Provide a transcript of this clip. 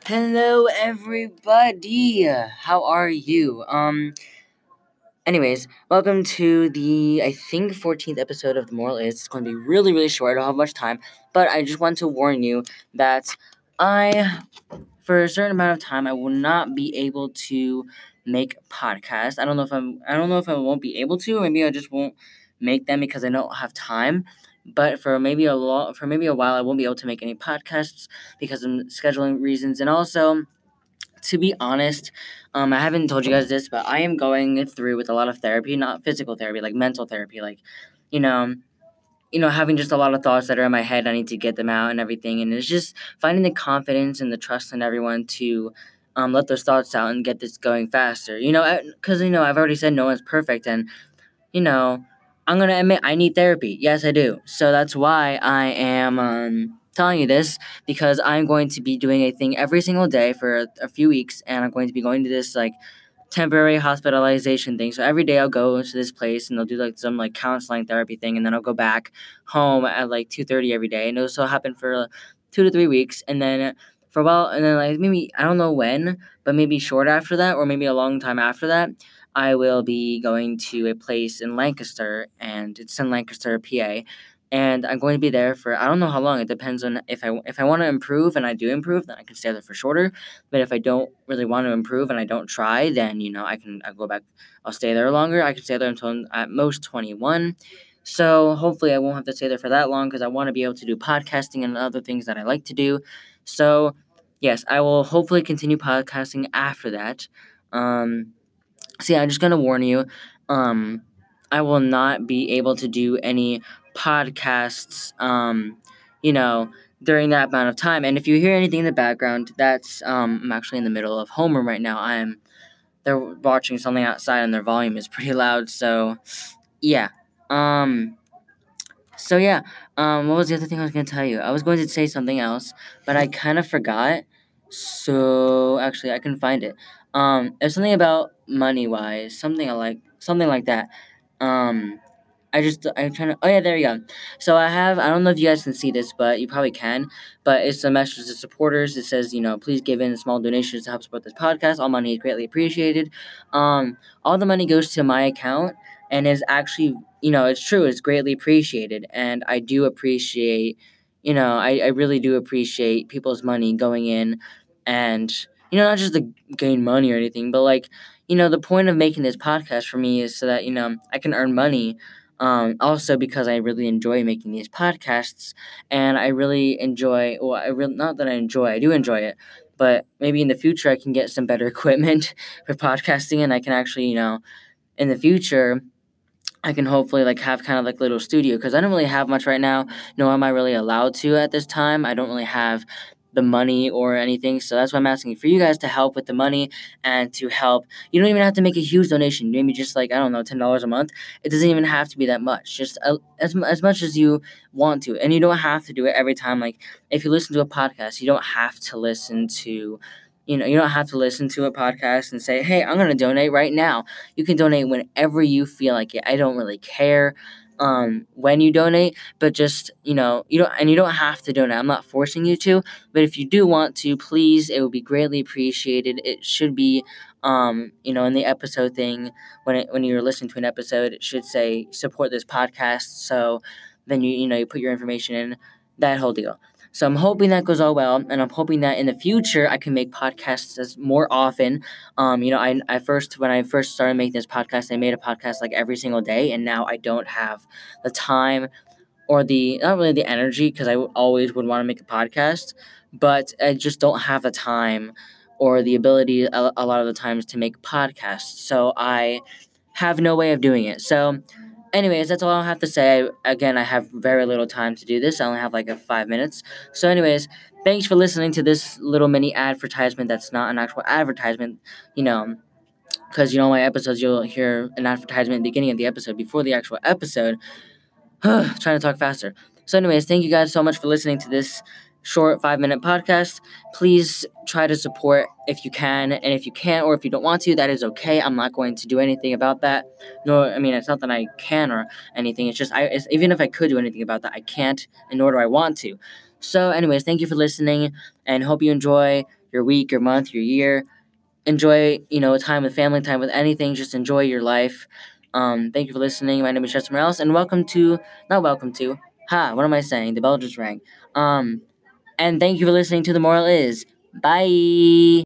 Hello, everybody. How are you? Anyways, welcome to the I think 14th episode of The Moral Is. It's going to be really, really short. I don't have much time, but I just want to warn you that for a certain amount of time, I will not be able to make podcasts. I don't know if I won't be able to. Maybe I just won't make them because I don't have time. But for maybe a while, I won't be able to make any podcasts because of scheduling reasons, and also to be honest, I haven't told you guys this, but I am going through with a lot of therapy, not physical therapy, like mental therapy, like, you know, having just a lot of thoughts that are in my head. I need to get them out and everything, and it's just finding the confidence and the trust in everyone to, let those thoughts out and get this going faster. Because I've already said no one's perfect, and you know, I'm gonna admit I need therapy. Yes, I do. So that's why I am telling you this because I'm going to be doing a thing every single day for a few weeks, and I'm going to be going to this like temporary hospitalization thing. So every day I'll go to this place and they'll do like some like counseling therapy thing, and then I'll go back home at like 2:30 every day, and it'll happen for 2 to 3 weeks, and then for a while, and then like maybe I don't know when, but maybe short after that, or maybe a long time after that, I will be going to a place in Lancaster, and it's in Lancaster, PA. And I'm going to be there for I don't know how long. It depends on if I want to improve and I do improve, then I can stay there for shorter. But if I don't really want to improve and I don't try, then I'll go back. I'll stay there longer. I can stay there until at most 21. So hopefully I won't have to stay there for that long because I want to be able to do podcasting and other things that I like to do. So yes, I will hopefully continue podcasting after that. So yeah, I'm just gonna warn you. Um, I will not be able to do any podcasts. You know, during that amount of time. And if you hear anything in the background, that's I'm actually in the middle of homeroom right now. They're watching something outside and their volume is pretty loud. So yeah. Um. So yeah. What was the other thing I was gonna tell you? I was going to say something else, but I kind of forgot. So actually, I can find it. It's something about money wise, something like that. Um, I'm trying to. Oh yeah, there you go. So I don't know if you guys can see this, but you probably can. But it's a message to supporters. It says, please give in small donations to help support this podcast. All money is greatly appreciated. All the money goes to my account, and is actually, it's true. It's greatly appreciated, and I do appreciate, I really do appreciate people's money going in, and not just to gain money or anything, but like, the point of making this podcast for me is so that I can earn money, also because I really enjoy making these podcasts, and I really enjoy. Well, not that I enjoy. I do enjoy it, but maybe in the future I can get some better equipment for podcasting, and I can actually, in the future, I can hopefully like have kind of like little studio because I don't really have much right now. Nor am I really allowed to at this time. I don't really have the money or anything, so that's why I'm asking for you guys to help with the money and to help. You don't even have to make a huge donation. Maybe just like I don't know, $10 a month. It doesn't even have to be that much. Just as much as you want to, and you don't have to do it every time. Like if you listen to a podcast, you don't have to listen to. You don't have to listen to a podcast and say, "Hey, I'm going to donate right now." You can donate whenever you feel like it. I don't really care when you donate, but just, you don't have to donate. I'm not forcing you to, but if you do want to, please, it would be greatly appreciated. It should be, in the episode thing, when you're listening to an episode, it should say support this podcast. So then you put your information in, that whole deal. So I'm hoping that goes all well, and I'm hoping that in the future I can make podcasts as more often. When I first started making this podcast, I made a podcast like every single day, and now I don't have the time or not really the energy because I always would want to make a podcast, but I just don't have the time or the ability a lot of the times to make podcasts. So I have no way of doing it. So anyways, that's all I have to say. Again, I have very little time to do this. I only have like 5 minutes. So anyways, thanks for listening to this little mini advertisement that's not an actual advertisement, you know, because my episodes, you'll hear an advertisement at the beginning of the episode before the actual episode. Trying to talk faster. So anyways, thank you guys so much for listening to this short 5-minute podcast. Please try to support if you can, and if you can't or if you don't want to, that is okay. I'm not going to do anything about that. No, I mean, it's not that I can or anything. It's just even if I could do anything about that, I can't, and nor do I want to. So anyways, thank you for listening, and hope you enjoy your week, your month, your year. Enjoy, time with family, time with anything. Just enjoy your life. Thank you for listening. My name is Chester Morales, and not welcome to, what am I saying? The bell just rang. And thank you for listening to The Moral Is. Bye.